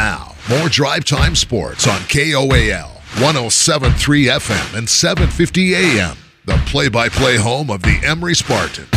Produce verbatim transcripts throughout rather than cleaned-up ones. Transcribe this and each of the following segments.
Now, more Drive Time Sports on K O A L, one oh seven point three F M and seven fifty A M, the play-by-play home of the Emory Spartans.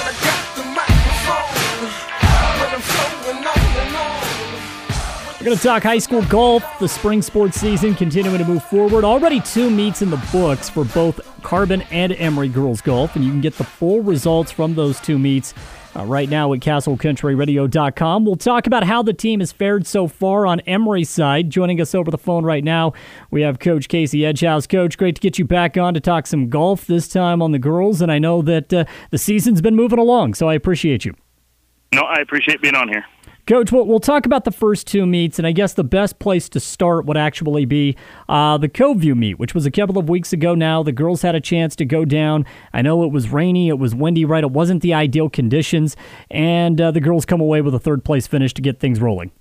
We're going to talk high school golf, the spring sports season continuing to move forward. Already two meets in the books for both Carbon and Emory girls golf, and you can get the full results from those two meets uh, right now at castle country radio dot com. We'll talk about how the team has fared so far on Emory's side. Joining us over the phone right now, we have Coach Casey Edgehouse. Coach, great to get you back on to talk some golf, this time on the girls, and I know that uh, the season's been moving along, so I appreciate you. No, I appreciate being on here. Coach, we'll, we'll talk about the first two meets, and I guess the best place to start would actually be uh, the Coveview meet, which was a couple of weeks ago now. The girls had a chance to go down. I know it was rainy, it was windy, right? It wasn't the ideal conditions, and uh, the girls come away with a third-place finish to get things rolling.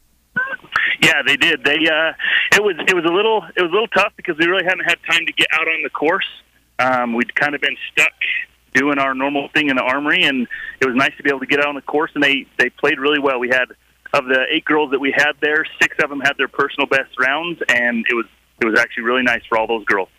Yeah, they did. They uh, it was it was a little it was a little tough because we really hadn't had time to get out on the course. Um, we'd kind of been stuck doing our normal thing in the Armory, and it was nice to be able to get out on the course, and they, they played really well. We had Of the eight girls that we had there, six of them had their personal best rounds, and it was it was actually really nice for all those girls.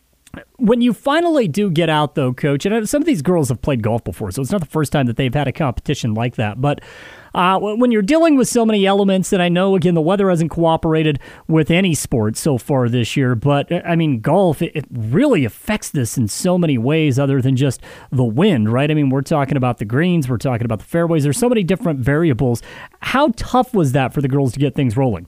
When you finally do get out, though, Coach, and some of these girls have played golf before, so it's not the first time that they've had a competition like that, but uh, when you're dealing with so many elements, and I know, again, the weather hasn't cooperated with any sport so far this year, but, I mean, golf, it, it really affects this in so many ways other than just the wind, right? I mean, we're talking about the greens, we're talking about the fairways, there's so many different variables. How tough was that for the girls to get things rolling?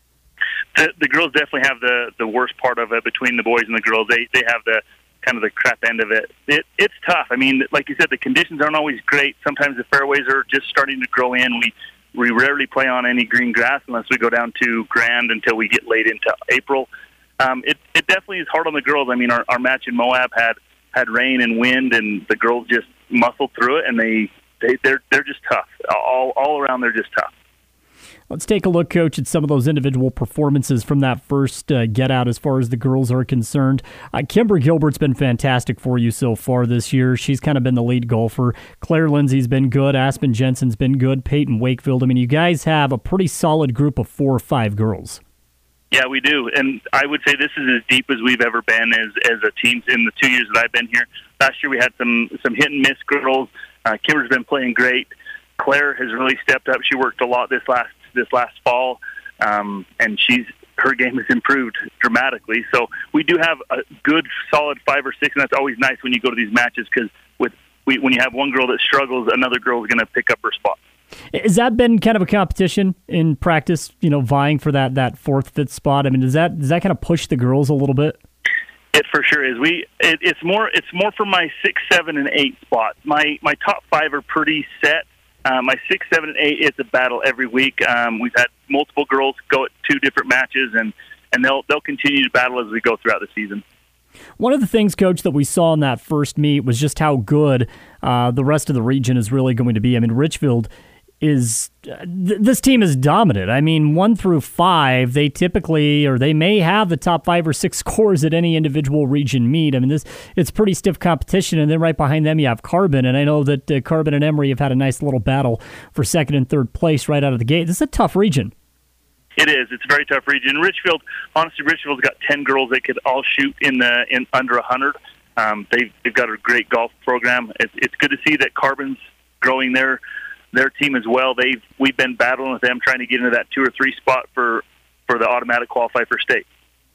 The, the girls definitely have the, the worst part of it between the boys and the girls. They they have the kind of the crap end of it. it. It's tough. I mean, like you said, the conditions aren't always great. Sometimes the fairways are just starting to grow in. We we rarely play on any green grass unless we go down to Grand until we get late into April. Um, it it definitely is hard on the girls. I mean, our, our match in Moab had, had rain and wind, and the girls just muscled through it, and they, they they're they're just tough. All all around, they're just tough. Let's take a look, Coach, at some of those individual performances from that first uh, get-out as far as the girls are concerned. Uh, Kimber Gilbert's been fantastic for you so far this year. She's kind of been the lead golfer. Claire Lindsay's been good. Aspen Jensen's been good. Peyton Wakefield. I mean, you guys have a pretty solid group of four or five girls. Yeah, we do. And I would say this is as deep as we've ever been as, as a team in the two years that I've been here. Last year we had some, some hit-and-miss girls. Uh, Kimber's been playing great. Claire has really stepped up. She worked a lot this last this last fall, um, and she's her game has improved dramatically. So we do have a good, solid five or six, and that's always nice when you go to these matches because with we, when you have one girl that struggles, another girl is going to pick up her spot. Has that been kind of a competition in practice, you know, vying for that, that fourth, fifth spot? I mean, does that does that kind of push the girls a little bit? It for sure is. We it, it's more it's more for my six, seven, and eight spot. My my top five are pretty set. Uh, my six, seven, and eight is a battle every week. Um, we've had multiple girls go at two different matches, and, and they'll they'll continue to battle as we go throughout the season. One of the things, Coach, that we saw in that first meet was just how good uh, the rest of the region is really going to be. I mean, Richfield is uh, th- this team is dominant. I mean, one through five, they typically or they may have the top five or six scores at any individual region meet. I mean, this it's pretty stiff competition, and then right behind them you have Carbon, and I know that uh, Carbon and Emory have had a nice little battle for second and third place right out of the gate. This is a tough region. It is. It's a very tough region. Richfield, honestly, Richfield's got ten girls that could all shoot in the in under a hundred. Um, they've they've got a great golf program. It's it's good to see that Carbon's growing their their team as well. They've we've been battling with them trying to get into that two or three spot for for the automatic qualify for state.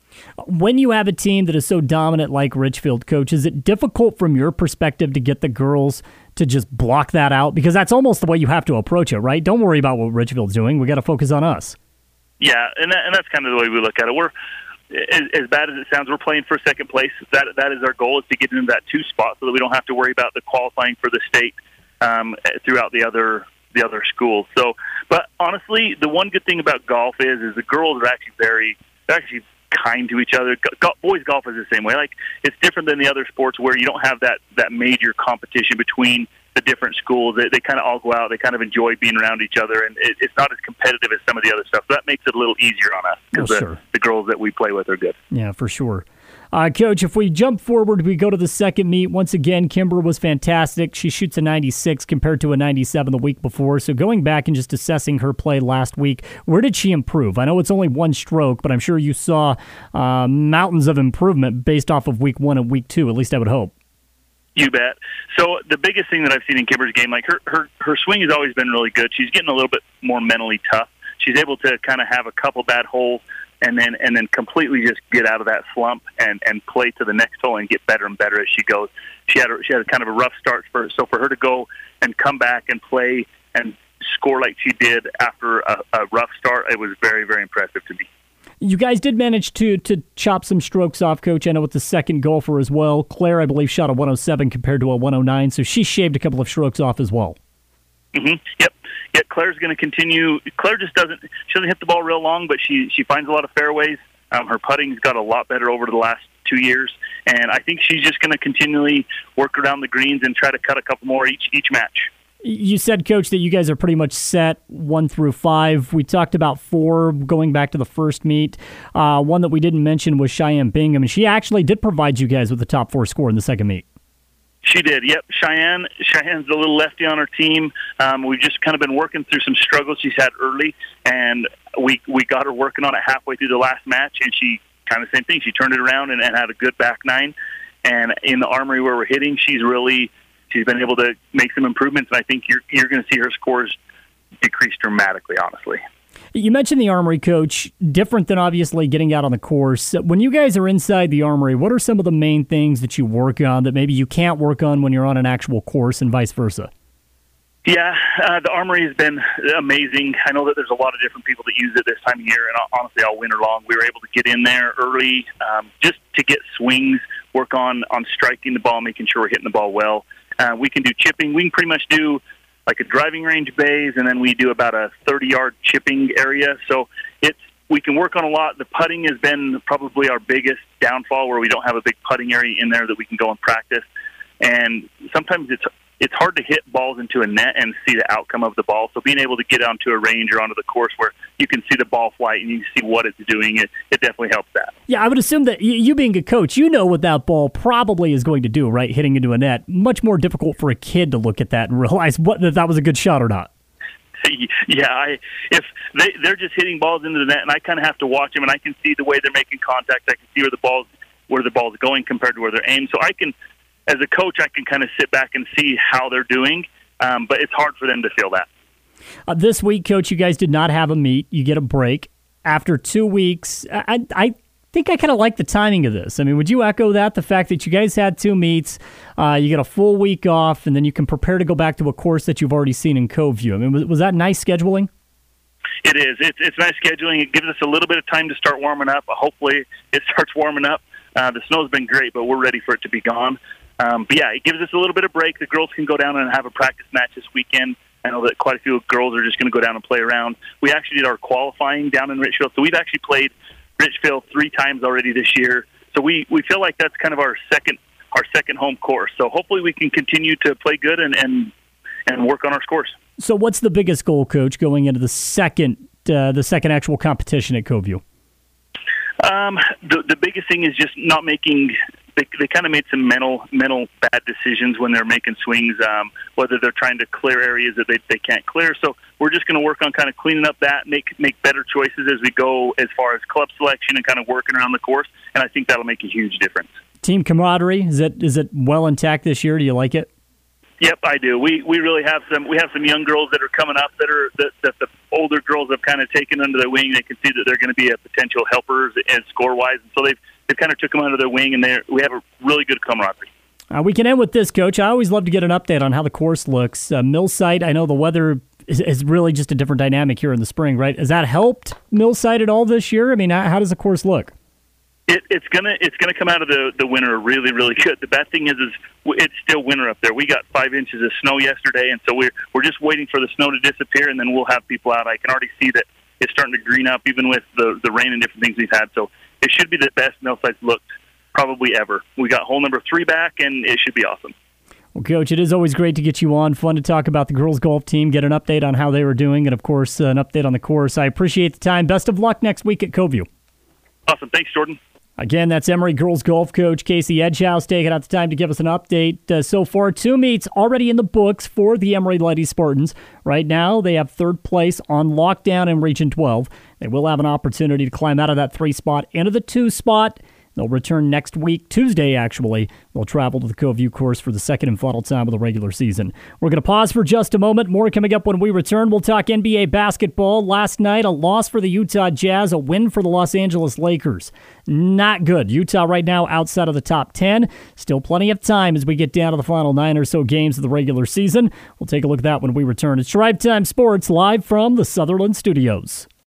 When you have a team that is so dominant like Richfield, Coach, is it difficult from your perspective to get the girls to just block that out? Because that's almost the way you have to approach it, right? Don't worry about what Richfield's doing. We got to focus on us. Yeah, and that, and that's kind of the way we look at it. We're as, as bad as it sounds, we're playing for second place. That that is our goal, is to get into that two spot so that we don't have to worry about the qualifying for the state um, throughout the other the other schools. So, but honestly, the one good thing about golf is is the girls are actually very they're actually kind to each other. Go, boys golf is the same way. Like, it's different than the other sports where you don't have that that major competition between the different schools. They, they kind of all go out. They kind of enjoy being around each other, and it, it's not as competitive as some of the other stuff. So that makes it a little easier on us because oh, the, sure. the girls that we play with are good. Yeah, for sure. Uh, Coach, if we jump forward, we go to the second meet. Once again, Kimber was fantastic. She shoots a ninety-six compared to a ninety-seven the week before. So going back and just assessing her play last week, where did she improve? I know it's only one stroke, but I'm sure you saw uh, mountains of improvement based off of week one and week two, at least I would hope. You bet. So the biggest thing that I've seen in Kimber's game, like her, her, her swing has always been really good. She's getting a little bit more mentally tough. She's able to kind of have a couple bad holes and then and then completely just get out of that slump and, and play to the next hole and get better and better as she goes. She had a, she had a kind of a rough start for so for her to go and come back and play and score like she did after a, a rough start, it was very, very impressive to me. You guys did manage to to chop some strokes off, Coach. I know with the second golfer as well. Claire, I believe, shot a one oh seven compared to a one oh nine, so she shaved a couple of strokes off as well. Mm-hmm. Yep. Yeah, Claire's going to continue. Claire just doesn't, she doesn't hit the ball real long, but she, she finds a lot of fairways. Um, her putting's got a lot better over the last two years, and I think she's just going to continually work around the greens and try to cut a couple more each each match. You said, Coach, that you guys are pretty much set one through five. We talked about four going back to the first meet. Uh, one that we didn't mention was Cheyenne Bingham, and she actually did provide you guys with the top four score in the second meet. She did, yep. Cheyenne, Cheyenne's a little lefty on her team. Um, we've just kind of been working through some struggles she's had early, and we we got her working on it halfway through the last match, and she kind of same thing. She turned it around and, and had a good back nine. And in the Armory where we're hitting, she's really she's been able to make some improvements, and I think you're you're going to see her scores decrease dramatically, honestly. You mentioned the Armory, Coach, different than obviously getting out on the course. When you guys are inside the Armory, what are some of the main things that you work on that maybe you can't work on when you're on an actual course and vice versa? Yeah, uh, the Armory has been amazing. I know that there's a lot of different people that use it this time of year, and honestly, all winter long, we were able to get in there early um, just to get swings, work on, on striking the ball, making sure we're hitting the ball well. Uh, we can do chipping. We can pretty much do like a driving range bays, and then we do about a thirty-yard chipping area. So it's we can work on a lot. The putting has been probably our biggest downfall, where we don't have a big putting area in there that we can go and practice. And sometimes it's it's hard to hit balls into a net and see the outcome of the ball. So being able to get onto a range or onto the course where you can see the ball flight and you see what it's doing, it, it definitely helps that. Yeah, I would assume that you being a coach, you know what that ball probably is going to do, right? Hitting into a net. Much more difficult for a kid to look at that and realize what that, that was a good shot or not. Yeah, I, if they, they're just hitting balls into the net, and I kind of have to watch them, and I can see the way they're making contact. I can see where the ball's, where the ball's going compared to where they're aimed. So I can, as a coach, I can kind of sit back and see how they're doing, um, but it's hard for them to feel that. Uh, this week, Coach, you guys did not have a meet. You get a break. After two weeks, I, I think I kind of like the timing of this. I mean, would you echo that, the fact that you guys had two meets, uh, you get a full week off, and then you can prepare to go back to a course that you've already seen in Coveview? I mean, was, was that nice scheduling? It is. It's, it's nice scheduling. It gives us a little bit of time to start warming up. Hopefully it starts warming up. Uh, the snow's been great, but we're ready for it to be gone. Um, but, yeah, it gives us a little bit of break. The girls can go down and have a practice match this weekend. I know that quite a few girls are just going to go down and play around. We actually did our qualifying down in Richfield, so we've actually played Richfield three times already this year. So we, we feel like that's kind of our second our second home course. So hopefully we can continue to play good and, and, and work on our scores. So what's the biggest goal, Coach, going into the second uh, the second actual competition at Coveview? Um, the, the biggest thing is just not making They, they kind of made some mental mental bad decisions when they're making swings, um, whether they're trying to clear areas that they, they can't clear. So we're just going to work on kind of cleaning up that, make make better choices as we go as far as club selection and kind of working around the course, and I think that'll make a huge difference. Team camaraderie, is it is it well intact this year? Do you like it? Yep, I do. We we really have some we have some young girls that are coming up that are that, that the older girls have kind of taken under their wing. They can see that they're going to be a potential helpers and score wise, and so they've they've kind of took them under their wing, and they we have a really good camaraderie. Uh, we can end with this, Coach. I always love to get an update on how the course looks. Uh, Millsite, I know the weather is, is really just a different dynamic here in the spring, right? Has that helped Millsite at all this year? I mean, how does the course look? It, it's gonna it's gonna come out of the, the winter really really good. The bad thing is is it's still winter up there. We got five inches of snow yesterday, and so we're we're just waiting for the snow to disappear, and then we'll have people out. I can already see that it's starting to green up, even with the the rain and different things we've had. So it should be the best Millsite's looked probably ever. We got hole number three back, and it should be awesome. Well, Coach, it is always great to get you on. Fun to talk about the girls' golf team, get an update on how they were doing, and of course, uh, an update on the course. I appreciate the time. Best of luck next week at Coveview. Awesome. Thanks, Jordan. Again, that's Emory girls golf coach Casey Edgehouse taking out the time to give us an update. Uh, so far, two meets already in the books for the Emory Lady Spartans. Right now, they have third place on lockdown in Region twelve. They will have an opportunity to climb out of that three spot into the two spot. They'll return next week, Tuesday actually. They'll travel to the Coview course for the second and final time of the regular season. We're going to pause for just a moment. More coming up when we return. We'll talk N B A basketball. Last night, a loss for the Utah Jazz, a win for the Los Angeles Lakers. Not good. Utah right now outside of the top ten. Still plenty of time as we get down to the final nine or so games of the regular season. We'll take a look at that when we return. It's Drive Time Sports live from the Sutherland Studios.